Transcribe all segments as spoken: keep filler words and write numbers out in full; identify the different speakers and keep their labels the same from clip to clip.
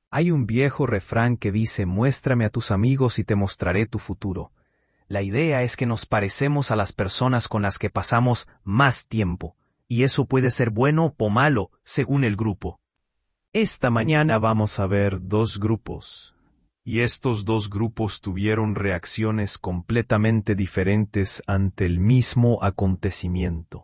Speaker 1: Hay un viejo refrán que dice: muéstrame a tus amigos y te mostraré tu futuro. La idea es que nos parecemos a las personas con las que pasamos más tiempo, y eso puede ser bueno o malo, según el grupo. Esta mañana vamos a ver dos grupos. Y estos dos grupos tuvieron reacciones completamente diferentes ante el mismo acontecimiento.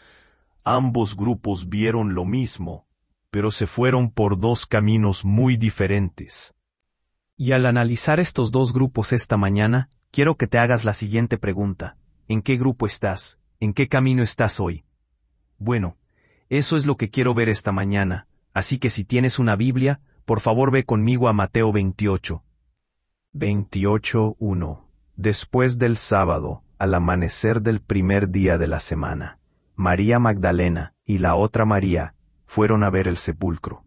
Speaker 1: Ambos grupos vieron lo mismo, pero se fueron por dos caminos muy diferentes. Y al analizar estos dos grupos esta mañana, quiero que te hagas la siguiente pregunta. ¿En qué grupo estás? ¿En qué camino estás hoy? Bueno, eso es lo que quiero ver esta mañana, así que si tienes una Biblia, por favor ve conmigo a Mateo veintiocho. veintiocho uno. Después del sábado, al amanecer del primer día de la semana, María Magdalena y la otra María fueron a ver el sepulcro.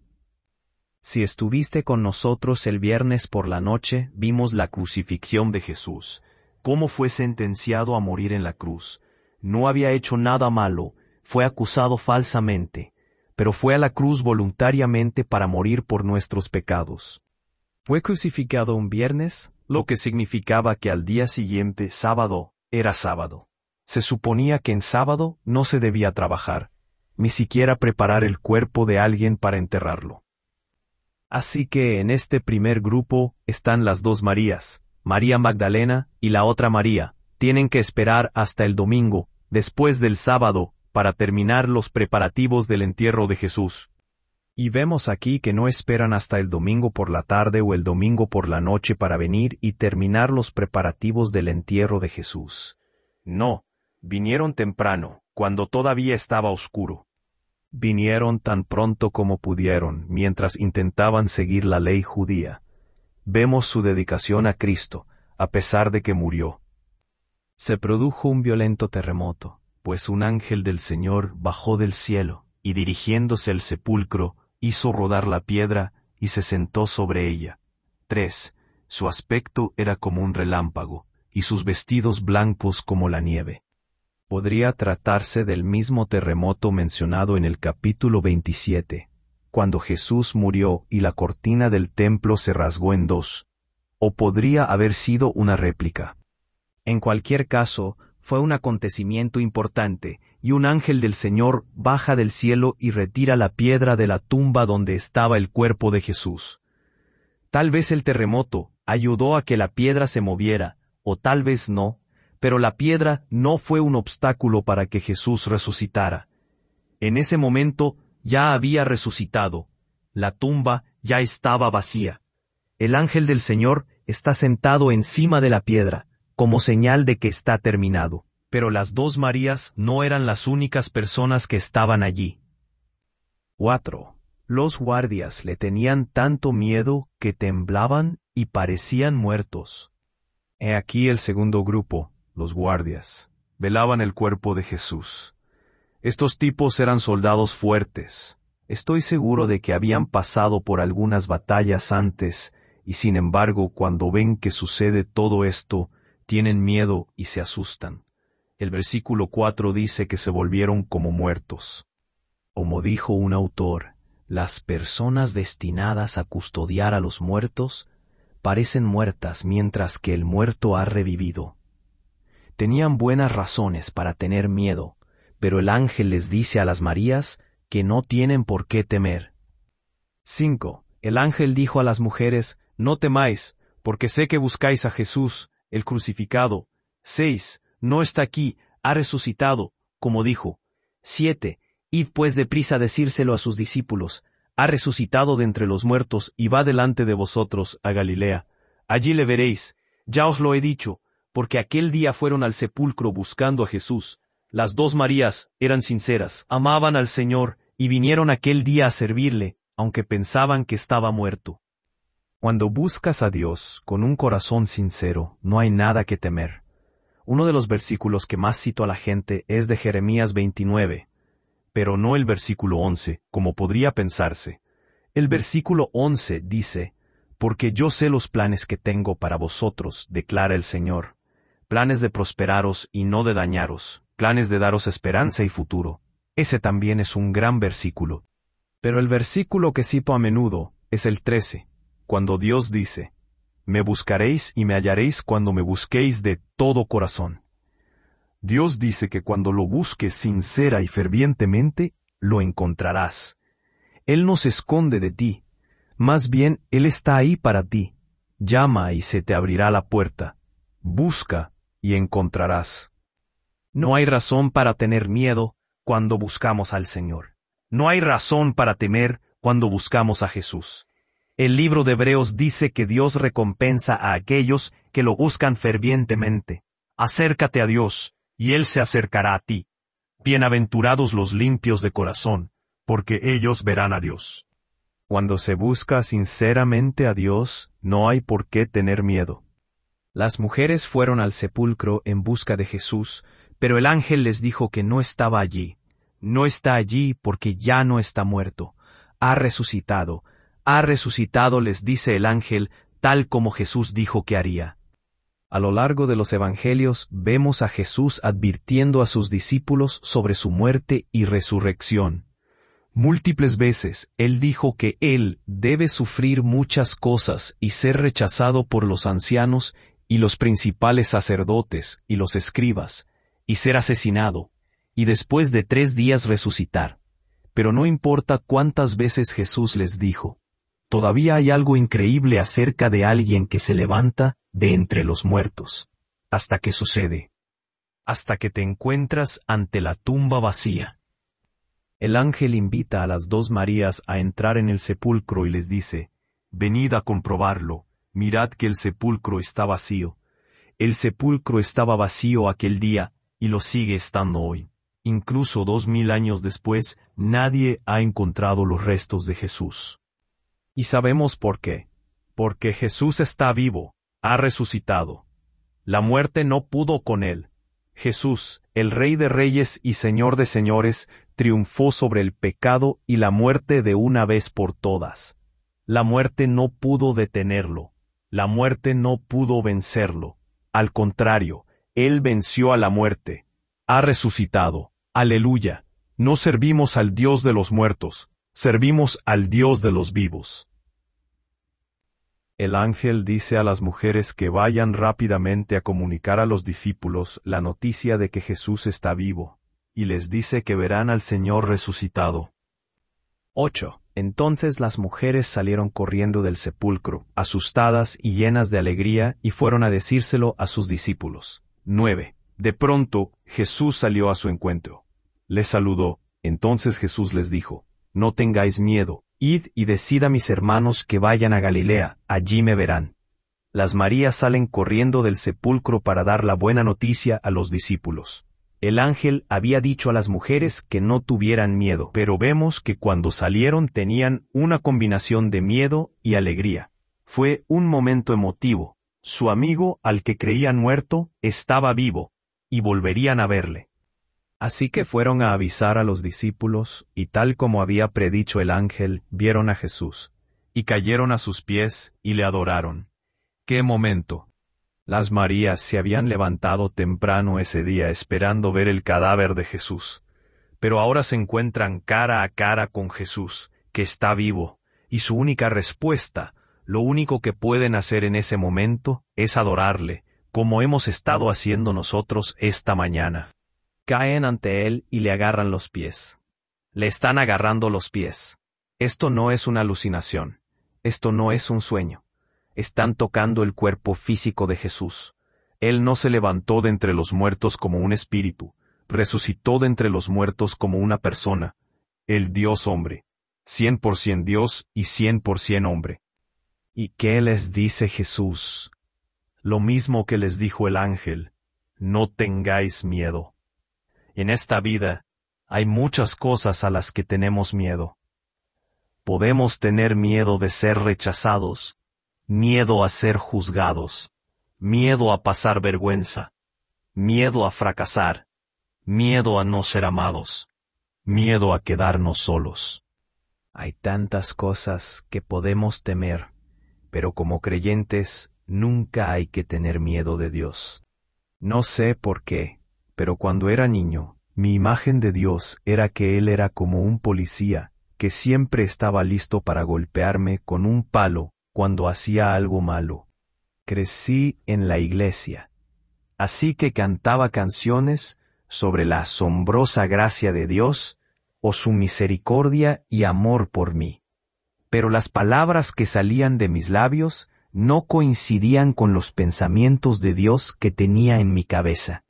Speaker 1: Si estuviste con nosotros el viernes por la noche, vimos la crucifixión de Jesús, cómo fue sentenciado a morir en la cruz. No había hecho nada malo, fue acusado falsamente, pero fue a la cruz voluntariamente para morir por nuestros pecados. Fue crucificado un viernes, lo que significaba que al día siguiente, sábado, era sábado. Se suponía que en sábado no se debía trabajar, ni siquiera preparar el cuerpo de alguien para enterrarlo. Así que en este primer grupo están las dos Marías, María Magdalena y la otra María. Tienen que esperar hasta el domingo, después del sábado, para terminar los preparativos del entierro de Jesús. Y vemos aquí que no esperan hasta el domingo por la tarde o el domingo por la noche para venir y terminar los preparativos del entierro de Jesús. No, vinieron temprano, cuando todavía estaba oscuro. Vinieron tan pronto como pudieron, mientras intentaban seguir la ley judía. Vemos su dedicación a Cristo, a pesar de que murió. Se produjo un violento terremoto, pues un ángel del Señor bajó del cielo, y dirigiéndose al sepulcro, hizo rodar la piedra, y se sentó sobre ella. tres. Su aspecto era como un relámpago, y sus vestidos blancos como la nieve. Podría tratarse del mismo terremoto mencionado en el capítulo veintisiete, cuando Jesús murió y la cortina del templo se rasgó en dos. O podría haber sido una réplica. En cualquier caso, fue un acontecimiento importante, y un ángel del Señor baja del cielo y retira la piedra de la tumba donde estaba el cuerpo de Jesús. Tal vez el terremoto ayudó a que la piedra se moviera, o tal vez no, pero la piedra no fue un obstáculo para que Jesús resucitara. En ese momento ya había resucitado. La tumba ya estaba vacía. El ángel del Señor está sentado encima de la piedra, como señal de que está terminado. Pero las dos Marías no eran las únicas personas que estaban allí. cuatro. Los guardias le tenían tanto miedo que temblaban y parecían muertos. He aquí el segundo grupo. Los guardias velaban el cuerpo de Jesús. Estos tipos eran soldados fuertes. Estoy seguro de que habían pasado por algunas batallas antes, y sin embargo, cuando ven que sucede todo esto, tienen miedo y se asustan. El versículo cuatro dice que se volvieron como muertos. Como dijo un autor, las personas destinadas a custodiar a los muertos parecen muertas mientras que el muerto ha revivido. Tenían buenas razones para tener miedo, pero el ángel les dice a las Marías que no tienen por qué temer. cinco. El ángel dijo a las mujeres: no temáis, porque sé que buscáis a Jesús, el crucificado. seis. No está aquí, ha resucitado, como dijo. siete. Id pues deprisa a decírselo a sus discípulos: ha resucitado de entre los muertos y va delante de vosotros a Galilea. Allí le veréis. Ya os lo he dicho, porque aquel día fueron al sepulcro buscando a Jesús. Las dos Marías eran sinceras, amaban al Señor, y vinieron aquel día a servirle, aunque pensaban que estaba muerto. Cuando buscas a Dios con un corazón sincero, no hay nada que temer. Uno de los versículos que más cito a la gente es de Jeremías veintinueve, pero no el versículo once, como podría pensarse. El versículo once dice: porque yo sé los planes que tengo para vosotros, declara el Señor. Planes de prosperaros y no de dañaros, planes de daros esperanza y futuro. Ese también es un gran versículo. Pero el versículo que cito a menudo es el trece. cuando Dios dice, «Me buscaréis y me hallaréis cuando me busquéis de todo corazón». Dios dice que cuando lo busques sincera y fervientemente, lo encontrarás. Él no se esconde de ti, más bien Él está ahí para ti. Llama y se te abrirá la puerta. Busca y encontrarás. No hay razón para tener miedo cuando buscamos al Señor. No hay razón para temer cuando buscamos a Jesús. El libro de Hebreos dice que Dios recompensa a aquellos que lo buscan fervientemente. Acércate a Dios, y Él se acercará a ti. Bienaventurados los limpios de corazón, porque ellos verán a Dios. Cuando se busca sinceramente a Dios, no hay por qué tener miedo. Las mujeres fueron al sepulcro en busca de Jesús, pero el ángel les dijo que no estaba allí. No está allí porque ya no está muerto. Ha resucitado. Ha resucitado, les dice el ángel, tal como Jesús dijo que haría. A lo largo de los evangelios vemos a Jesús advirtiendo a sus discípulos sobre su muerte y resurrección. Múltiples veces Él dijo que Él debe sufrir muchas cosas y ser rechazado por los ancianos y los principales sacerdotes y los escribas, y ser asesinado, y después de tres días resucitar. Pero no importa cuántas veces Jesús les dijo, todavía hay algo increíble acerca de alguien que se levanta de entre los muertos, hasta que sucede, hasta que te encuentras ante la tumba vacía. El ángel invita a las dos Marías a entrar en el sepulcro y les dice, venid a comprobarlo, mirad que el sepulcro está vacío. El sepulcro estaba vacío aquel día y lo sigue estando hoy. Incluso dos mil años después, nadie ha encontrado los restos de Jesús. Y sabemos por qué. Porque Jesús está vivo, ha resucitado. La muerte no pudo con él. Jesús, el Rey de Reyes y Señor de Señores, triunfó sobre el pecado y la muerte de una vez por todas. La muerte no pudo detenerlo. La muerte no pudo vencerlo. Al contrario, Él venció a la muerte. Ha resucitado. Aleluya. No servimos al Dios de los muertos, servimos al Dios de los vivos. El ángel dice a las mujeres que vayan rápidamente a comunicar a los discípulos la noticia de que Jesús está vivo, y les dice que verán al Señor resucitado. ocho. Entonces las mujeres salieron corriendo del sepulcro, asustadas y llenas de alegría, y fueron a decírselo a sus discípulos. nueve. De pronto, Jesús salió a su encuentro. Les saludó. Entonces Jesús les dijo, no tengáis miedo. Id y decid a mis hermanos que vayan a Galilea, allí me verán. Las Marías salen corriendo del sepulcro para dar la buena noticia a los discípulos. El ángel había dicho a las mujeres que no tuvieran miedo, pero vemos que cuando salieron tenían una combinación de miedo y alegría. Fue un momento emotivo. Su amigo, al que creían muerto, estaba vivo, y volverían a verle. Así que fueron a avisar a los discípulos, y tal como había predicho el ángel, vieron a Jesús, y cayeron a sus pies, y le adoraron. ¡Qué momento! Las Marías se habían levantado temprano ese día esperando ver el cadáver de Jesús, pero ahora se encuentran cara a cara con Jesús, que está vivo, y su única respuesta, lo único que pueden hacer en ese momento, es adorarle, como hemos estado haciendo nosotros esta mañana. Caen ante él y le agarran los pies. Le están agarrando los pies. Esto no es una alucinación. Esto no es un sueño. Están tocando el cuerpo físico de Jesús. Él no se levantó de entre los muertos como un espíritu, resucitó de entre los muertos como una persona. El Dios hombre. Cien por cien Dios y cien por cien hombre. ¿Y qué les dice Jesús? Lo mismo que les dijo el ángel. No tengáis miedo. En esta vida, hay muchas cosas a las que tenemos miedo. Podemos tener miedo de ser rechazados, miedo a ser juzgados, miedo a pasar vergüenza, miedo a fracasar, miedo a no ser amados, miedo a quedarnos solos. Hay tantas cosas que podemos temer, pero como creyentes, nunca hay que tener miedo de Dios. No sé por qué. Pero cuando era niño, mi imagen de Dios era que Él era como un policía, que siempre estaba listo para golpearme con un palo cuando hacía algo malo. Crecí en la iglesia, así que cantaba canciones sobre la asombrosa gracia de Dios o su misericordia y amor por mí. Pero las palabras que salían de mis labios no coincidían con los pensamientos de Dios que tenía en mi cabeza.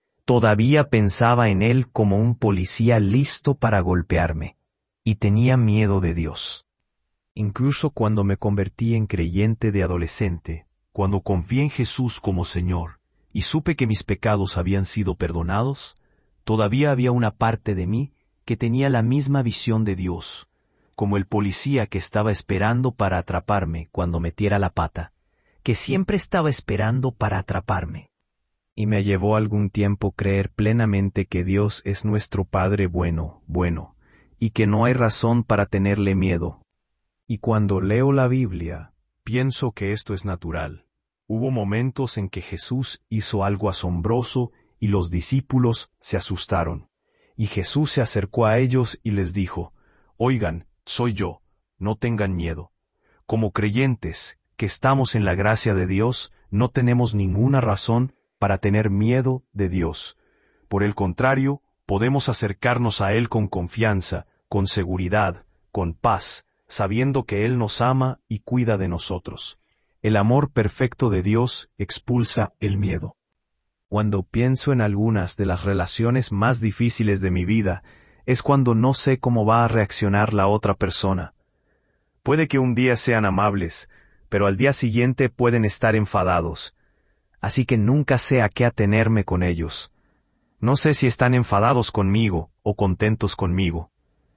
Speaker 1: Todavía pensaba en Él como un policía listo para golpearme, y tenía miedo de Dios. Incluso cuando me convertí en creyente de adolescente, cuando confié en Jesús como Señor, y supe que mis pecados habían sido perdonados, todavía había una parte de mí que tenía la misma visión de Dios, como el policía que estaba esperando para atraparme cuando metiera la pata, que siempre estaba esperando para atraparme. Y me llevó algún tiempo creer plenamente que Dios es nuestro Padre bueno, bueno, y que no hay razón para tenerle miedo. Y cuando leo la Biblia, pienso que esto es natural. Hubo momentos en que Jesús hizo algo asombroso y los discípulos se asustaron. Y Jesús se acercó a ellos y les dijo, «Oigan, soy yo, no tengan miedo». Como creyentes, que estamos en la gracia de Dios, no tenemos ninguna razón para tener miedo de Dios. Por el contrario, podemos acercarnos a Él con confianza, con seguridad, con paz, sabiendo que Él nos ama y cuida de nosotros. El amor perfecto de Dios expulsa el miedo. Cuando pienso en algunas de las relaciones más difíciles de mi vida, es cuando no sé cómo va a reaccionar la otra persona. Puede que un día sean amables, pero al día siguiente pueden estar enfadados. Así que nunca sé a qué atenerme con ellos. No sé si están enfadados conmigo o contentos conmigo.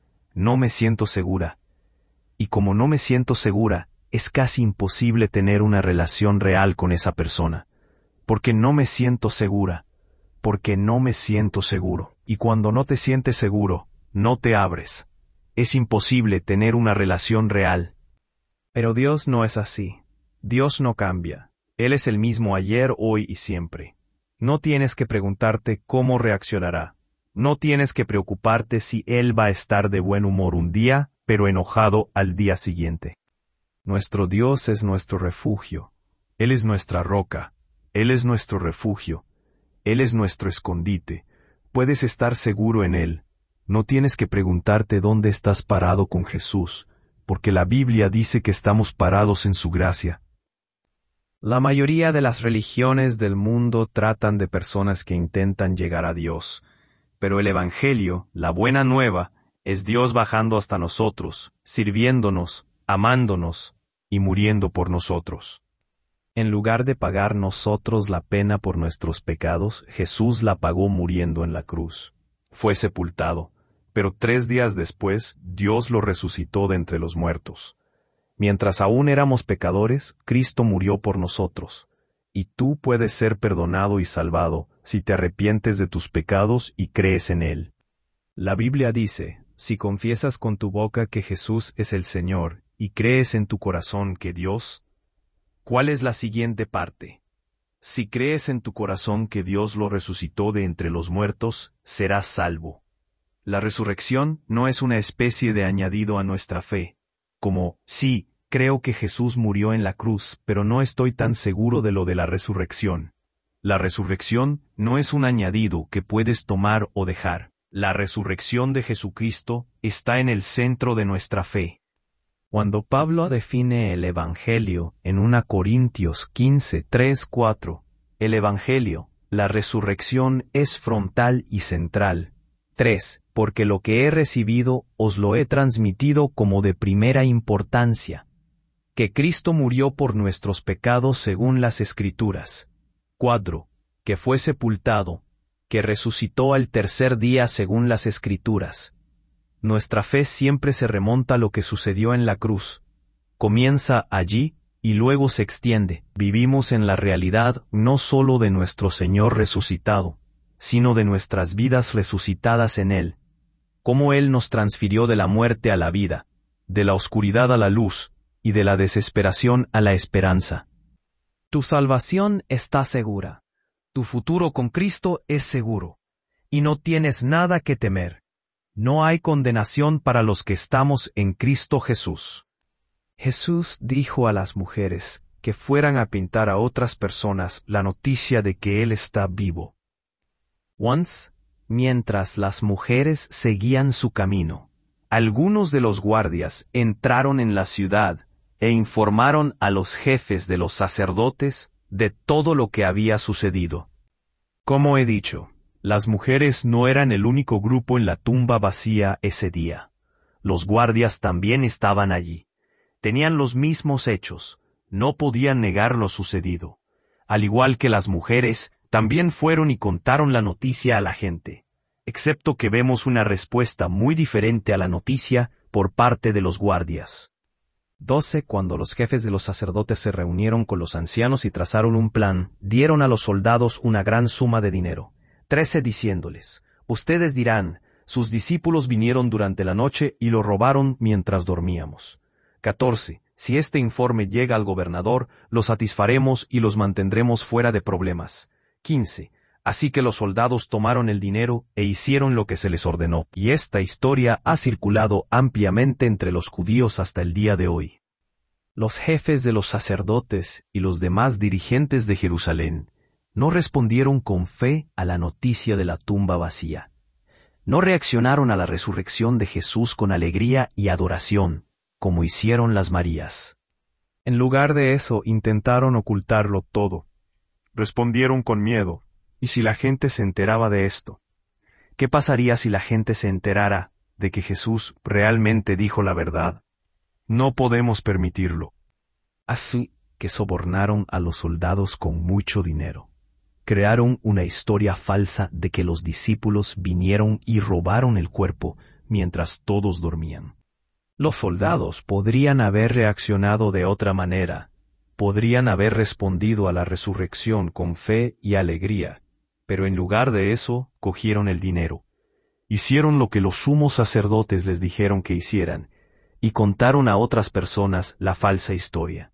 Speaker 1: No me siento segura. Y como no me siento segura, es casi imposible tener una relación real con esa persona. Porque no me siento segura. Porque no me siento seguro. Y cuando no te sientes seguro, no te abres. Es imposible tener una relación real. Pero Dios no es así. Dios no cambia. Él es el mismo ayer, hoy y siempre. No tienes que preguntarte cómo reaccionará. No tienes que preocuparte si Él va a estar de buen humor un día, pero enojado al día siguiente. Nuestro Dios es nuestro refugio. Él es nuestra roca. Él es nuestro refugio. Él es nuestro escondite. Puedes estar seguro en Él. No tienes que preguntarte dónde estás parado con Jesús, porque la Biblia dice que estamos parados en su gracia. La mayoría de las religiones del mundo tratan de personas que intentan llegar a Dios, pero el Evangelio, la buena nueva, es Dios bajando hasta nosotros, sirviéndonos, amándonos y muriendo por nosotros. En lugar de pagar nosotros la pena por nuestros pecados, Jesús la pagó muriendo en la cruz. Fue sepultado, pero tres días después Dios lo resucitó de entre los muertos. Mientras aún éramos pecadores, Cristo murió por nosotros. Y tú puedes ser perdonado y salvado si te arrepientes de tus pecados y crees en Él. La Biblia dice, si confiesas con tu boca que Jesús es el Señor y crees en tu corazón que Dios... ¿Cuál es la siguiente parte? Si crees en tu corazón que Dios lo resucitó de entre los muertos, serás salvo. La resurrección no es una especie de añadido a nuestra fe, como, sí, creo que Jesús murió en la cruz, pero no estoy tan seguro de lo de la resurrección. La resurrección no es un añadido que puedes tomar o dejar. La resurrección de Jesucristo está en el centro de nuestra fe. Cuando Pablo define el Evangelio en primera Corintios quince, tres, cuatro, el Evangelio, la resurrección es frontal y central. tres. Porque lo que he recibido os lo he transmitido como de primera importancia. Que Cristo murió por nuestros pecados según las Escrituras. cuatro. Que fue sepultado, que resucitó al tercer día según las Escrituras. Nuestra fe siempre se remonta a lo que sucedió en la cruz. Comienza allí y luego se extiende. Vivimos en la realidad no solo de nuestro Señor resucitado, sino de nuestras vidas resucitadas en Él. Cómo Él nos transfirió de la muerte a la vida, de la oscuridad a la luz, y de la desesperación a la esperanza. Tu salvación está segura. Tu futuro con Cristo es seguro. Y no tienes nada que temer. No hay condenación para los que estamos en Cristo Jesús. Jesús dijo a las mujeres que fueran a pintar a otras personas la noticia de que Él está vivo. Once, mientras las mujeres seguían su camino, algunos de los guardias entraron en la ciudad e informaron a los jefes de los sacerdotes de todo lo que había sucedido. Como he dicho, las mujeres no eran el único grupo en la tumba vacía ese día. Los guardias también estaban allí. Tenían los mismos hechos. No podían negar lo sucedido. Al igual que las mujeres, también fueron y contaron la noticia a la gente. Excepto que vemos una respuesta muy diferente a la noticia por parte de los guardias. doce Cuando los jefes de los sacerdotes se reunieron con los ancianos y trazaron un plan, dieron a los soldados una gran suma de dinero. trece Diciéndoles, ustedes dirán, sus discípulos vinieron durante la noche y lo robaron mientras dormíamos. catorce Si este informe llega al gobernador, lo satisfaremos y los mantendremos fuera de problemas. quince Así que los soldados tomaron el dinero e hicieron lo que se les ordenó. Y esta historia ha circulado ampliamente entre los judíos hasta el día de hoy. Los jefes de los sacerdotes y los demás dirigentes de Jerusalén no respondieron con fe a la noticia de la tumba vacía. No reaccionaron a la resurrección de Jesús con alegría y adoración, como hicieron las Marías. En lugar de eso, intentaron ocultarlo todo. Respondieron con miedo. ¿Y si la gente se enteraba de esto? ¿Qué pasaría si la gente se enterara de que Jesús realmente dijo la verdad? No podemos permitirlo. Así que sobornaron a los soldados con mucho dinero. Crearon una historia falsa de que los discípulos vinieron y robaron el cuerpo mientras todos dormían. Los soldados podrían haber reaccionado de otra manera. Podrían haber respondido a la resurrección con fe y alegría. Pero en lugar de eso, cogieron el dinero. Hicieron lo que los sumos sacerdotes les dijeron que hicieran, y contaron a otras personas la falsa historia.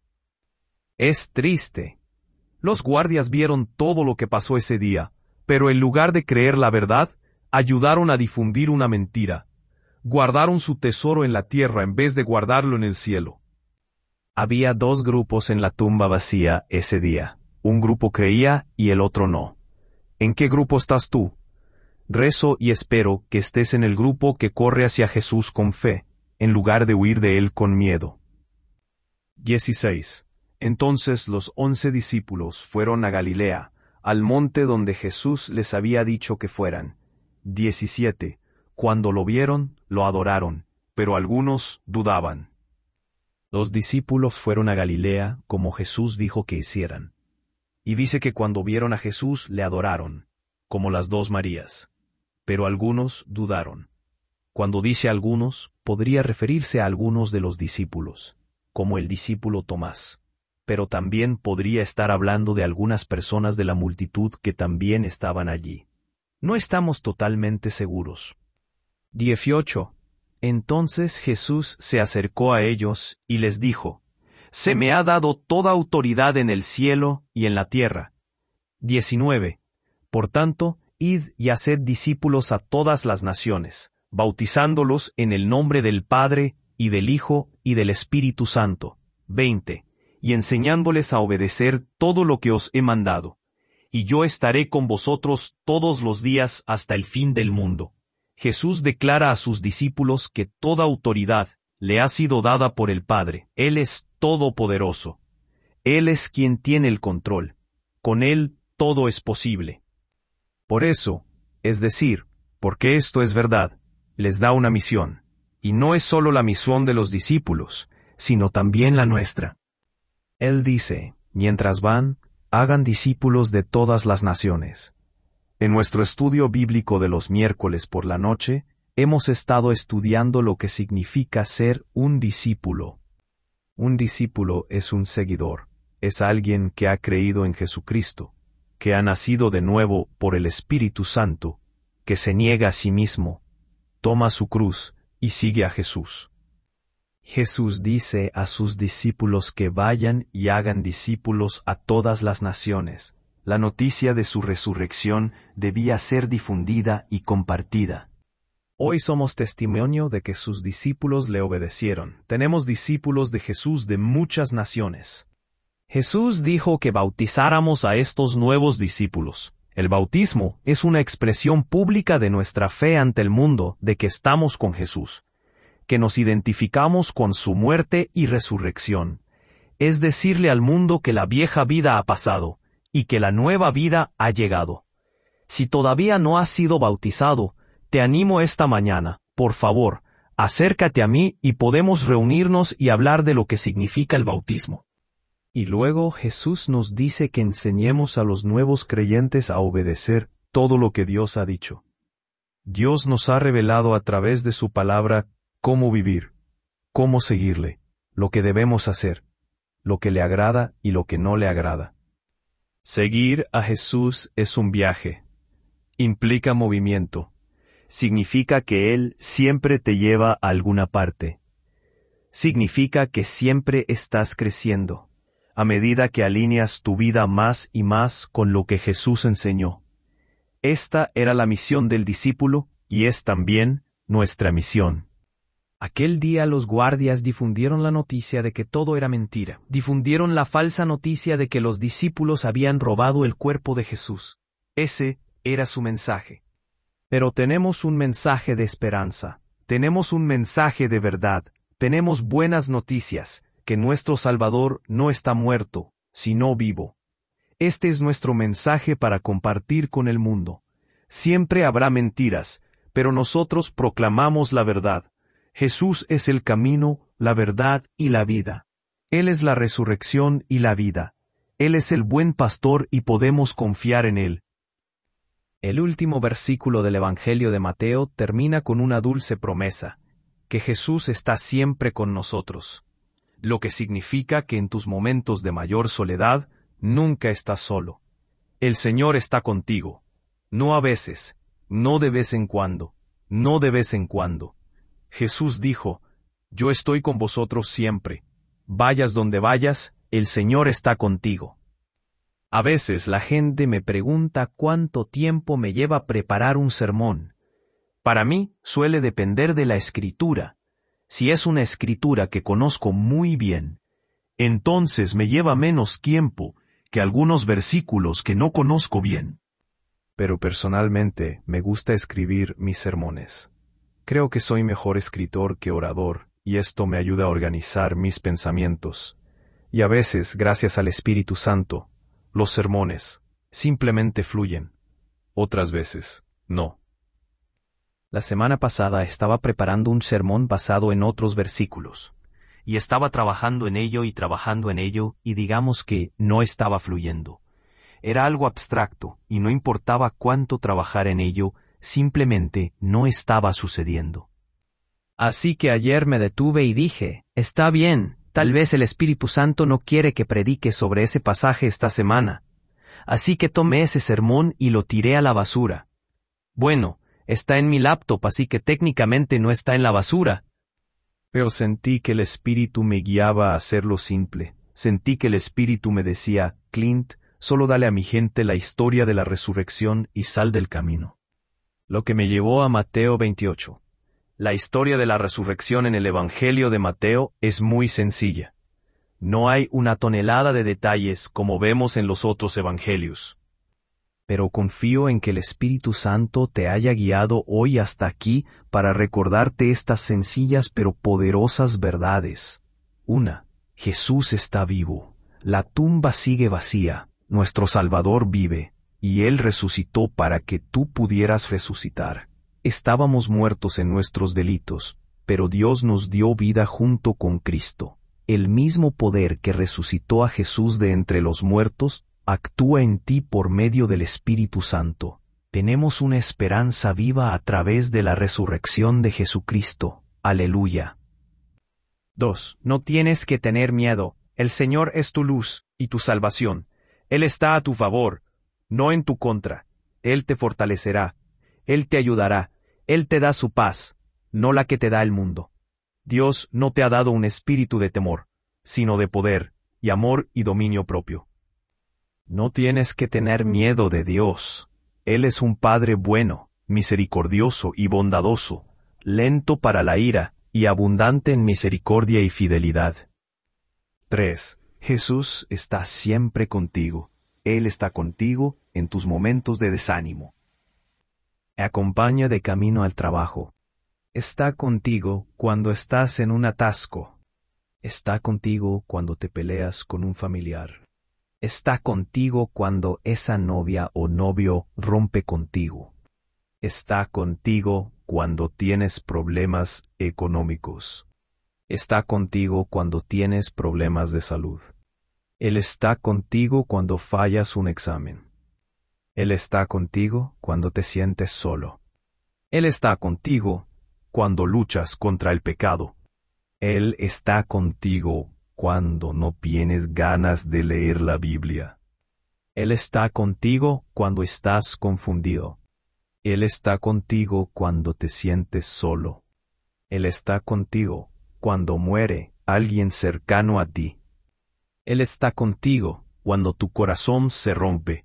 Speaker 1: Es triste. Los guardias vieron todo lo que pasó ese día, pero en lugar de creer la verdad, ayudaron a difundir una mentira. Guardaron su tesoro en la tierra en vez de guardarlo en el cielo. Había dos grupos en la tumba vacía ese día. Un grupo creía y el otro no. ¿En qué grupo estás tú? Rezo y espero que estés en el grupo que corre hacia Jesús con fe, en lugar de huir de él con miedo. dieciséis Entonces los once discípulos fueron a Galilea, al monte donde Jesús les había dicho que fueran. diecisiete Cuando lo vieron, lo adoraron, pero algunos dudaban. Los discípulos fueron a Galilea, como Jesús dijo que hicieran. Y dice que cuando vieron a Jesús le adoraron, como las dos Marías. Pero algunos dudaron. Cuando dice algunos, podría referirse a algunos de los discípulos, como el discípulo Tomás. Pero también podría estar hablando de algunas personas de la multitud que también estaban allí. No estamos totalmente seguros. dieciocho Entonces Jesús se acercó a ellos y les dijo, Se me ha dado toda autoridad en el cielo y en la tierra. diecinueve Por tanto, id y haced discípulos a todas las naciones, bautizándolos en el nombre del Padre, y del Hijo, y del Espíritu Santo. veinte Y enseñándoles a obedecer todo lo que os he mandado. Y yo estaré con vosotros todos los días hasta el fin del mundo. Jesús declara a sus discípulos que toda autoridad le ha sido dada por el Padre. Él es todopoderoso. Él es quien tiene el control. Con Él todo es posible. Por eso, es decir, porque esto es verdad, les da una misión. Y no es solo la misión de los discípulos, sino también la nuestra. Él dice, mientras van, hagan discípulos de todas las naciones. En nuestro estudio bíblico de los miércoles por la noche, hemos estado estudiando lo que significa ser un discípulo. Un discípulo es un seguidor, es alguien que ha creído en Jesucristo, que ha nacido de nuevo por el Espíritu Santo, que se niega a sí mismo, toma su cruz y sigue a Jesús. Jesús dice a sus discípulos que vayan y hagan discípulos a todas las naciones. La noticia de su resurrección debía ser difundida y compartida. Hoy somos testimonio de que sus discípulos le obedecieron. Tenemos discípulos de Jesús de muchas naciones. Jesús dijo que bautizáramos a estos nuevos discípulos. El bautismo es una expresión pública de nuestra fe ante el mundo de que estamos con Jesús, que nos identificamos con su muerte y resurrección. Es decirle al mundo que la vieja vida ha pasado y que la nueva vida ha llegado. Si todavía no has sido bautizado, te animo esta mañana, por favor, acércate a mí y podemos reunirnos y hablar de lo que significa el bautismo. Y luego Jesús nos dice que enseñemos a los nuevos creyentes a obedecer todo lo que Dios ha dicho. Dios nos ha revelado a través de su palabra cómo vivir, cómo seguirle, lo que debemos hacer, lo que le agrada y lo que no le agrada. Seguir a Jesús es un viaje. Implica movimiento. Significa que Él siempre te lleva a alguna parte. Significa que siempre estás creciendo, a medida que alineas tu vida más y más con lo que Jesús enseñó. Esta era la misión del discípulo y es también nuestra misión. Aquel día los guardias difundieron la noticia de que todo era mentira. Difundieron la falsa noticia de que los discípulos habían robado el cuerpo de Jesús. Ese era su mensaje. Pero tenemos un mensaje de esperanza. Tenemos un mensaje de verdad. Tenemos buenas noticias, que nuestro Salvador no está muerto, sino vivo. Este es nuestro mensaje para compartir con el mundo. Siempre habrá mentiras, pero nosotros proclamamos la verdad. Jesús es el camino, la verdad y la vida. Él es la resurrección y la vida. Él es el buen pastor y podemos confiar en Él. El último versículo del Evangelio de Mateo termina con una dulce promesa, que Jesús está siempre con nosotros, lo que significa que en tus momentos de mayor soledad, nunca estás solo. El Señor está contigo, no a veces, no de vez en cuando, no de vez en cuando. Jesús dijo, yo estoy con vosotros siempre. Vayas donde vayas, el Señor está contigo. A veces la gente me pregunta cuánto tiempo me lleva preparar un sermón. Para mí suele depender de la escritura. Si es una escritura que conozco muy bien, entonces me lleva menos tiempo que algunos versículos que no conozco bien. Pero personalmente me gusta escribir mis sermones. Creo que soy mejor escritor que orador, y esto me ayuda a organizar mis pensamientos. Y a veces, gracias al Espíritu Santo, los sermones simplemente fluyen. Otras veces, no. La semana pasada estaba preparando un sermón basado en otros versículos, y estaba trabajando en ello y trabajando en ello, y digamos que no estaba fluyendo. Era algo abstracto, y no importaba cuánto trabajar en ello, simplemente no estaba sucediendo. Así que ayer me detuve y dije, está bien, tal vez el Espíritu Santo no quiere que predique sobre ese pasaje esta semana. Así que tomé ese sermón y lo tiré a la basura. Bueno, está en mi laptop, así que técnicamente no está en la basura. Pero sentí que el Espíritu me guiaba a hacerlo simple. Sentí que el Espíritu me decía, Clint, solo dale a mi gente la historia de la resurrección y sal del camino. Lo que me llevó a Mateo veintiocho. La historia de la resurrección en el Evangelio de Mateo es muy sencilla. No hay una tonelada de detalles como vemos en los otros evangelios. Pero confío en que el Espíritu Santo te haya guiado hoy hasta aquí para recordarte estas sencillas pero poderosas verdades. Una, Jesús está vivo. La tumba sigue vacía. Nuestro Salvador vive, y Él resucitó para que tú pudieras resucitar. Estábamos muertos en nuestros delitos, pero Dios nos dio vida junto con Cristo. El mismo poder que resucitó a Jesús de entre los muertos actúa en ti por medio del Espíritu Santo. Tenemos una esperanza viva a través de la resurrección de Jesucristo. Aleluya. dos. No tienes que tener miedo. El Señor es tu luz y tu salvación. Él está a tu favor, no en tu contra. Él te fortalecerá. Él te ayudará. Él te da su paz, no la que te da el mundo. Dios no te ha dado un espíritu de temor, sino de poder, y amor y dominio propio. No tienes que tener miedo de Dios. Él es un Padre bueno. misericordioso y bondadoso, lento para la ira y abundante en misericordia y fidelidad. tres. Jesús está siempre contigo. Él está contigo en tus momentos de desánimo. Acompaña de camino al trabajo. Está contigo cuando estás en un atasco. Está contigo cuando te peleas con un familiar. Está contigo cuando esa novia o novio rompe contigo. Está contigo cuando tienes problemas económicos. Está contigo cuando tienes problemas de salud. Él está contigo cuando fallas un examen. Él está contigo cuando te sientes solo. Él está contigo cuando luchas contra el pecado. Él está contigo cuando no tienes ganas de leer la Biblia. Él está contigo cuando estás confundido. Él está contigo cuando te sientes solo. Él está contigo cuando muere alguien cercano a ti. Él está contigo cuando tu corazón se rompe.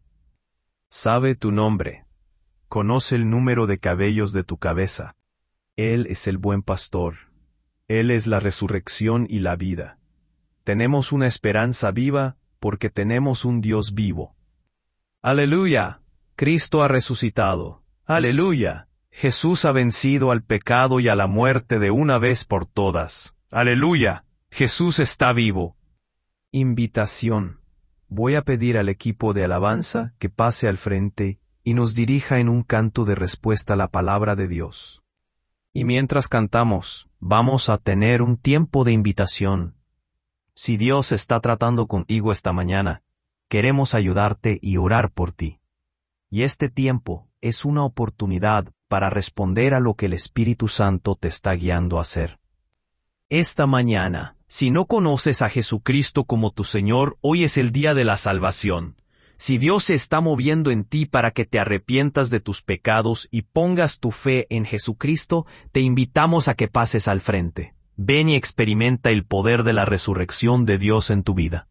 Speaker 1: Sabe tu nombre. Conoce el número de cabellos de tu cabeza. Él es el buen pastor. Él es la resurrección y la vida. Tenemos una esperanza viva porque tenemos un Dios vivo. ¡Aleluya! Cristo ha resucitado. ¡Aleluya! Jesús ha vencido al pecado y a la muerte de una vez por todas. ¡Aleluya! Jesús está vivo. Invitación. Voy a pedir al equipo de alabanza que pase al frente y nos dirija en un canto de respuesta a la palabra de Dios. Y mientras cantamos, vamos a tener un tiempo de invitación. Si Dios está tratando contigo esta mañana, queremos ayudarte y orar por ti. Y este tiempo es una oportunidad para responder a lo que el Espíritu Santo te está guiando a hacer. Esta mañana, si no conoces a Jesucristo como tu Señor, hoy es el día de la salvación. Si Dios se está moviendo en ti para que te arrepientas de tus pecados y pongas tu fe en Jesucristo, te invitamos a que pases al frente. Ven y experimenta el poder de la resurrección de Dios en tu vida.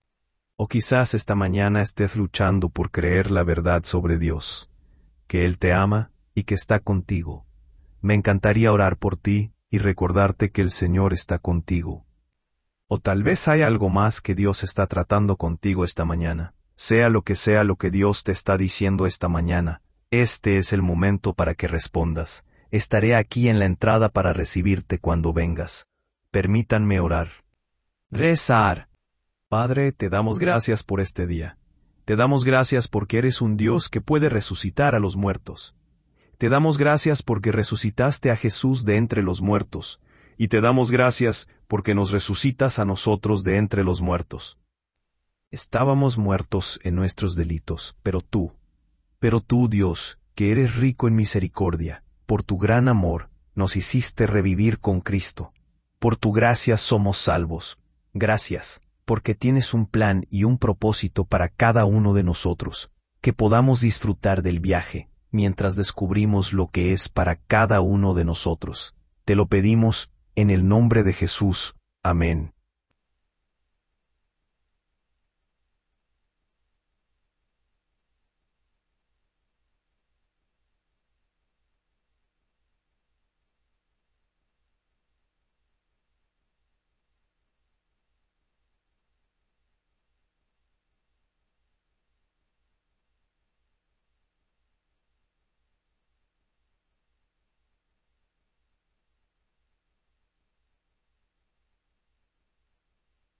Speaker 1: O quizás esta mañana estés luchando por creer la verdad sobre Dios, que Él te ama y que está contigo. Me encantaría orar por ti y recordarte que el Señor está contigo. O tal vez hay algo más que Dios está tratando contigo esta mañana. Sea lo que sea lo que Dios te está diciendo esta mañana, este es el momento para que respondas. Estaré aquí en la entrada para recibirte cuando vengas. Permítanme orar. Rezar. Padre, te damos gracias por este día. Te damos gracias porque eres un Dios que puede resucitar a los muertos. Te damos gracias porque resucitaste a Jesús de entre los muertos, y te damos gracias porque nos resucitas a nosotros de entre los muertos. Estábamos muertos en nuestros delitos, pero tú, pero tú, Dios, que eres rico en misericordia, por tu gran amor, nos hiciste revivir con Cristo. Por tu gracia somos salvos. Gracias, porque tienes un plan y un propósito para cada uno de nosotros, que podamos disfrutar del viaje, mientras descubrimos lo que es para cada uno de nosotros. Te lo pedimos, en el nombre de Jesús. Amén.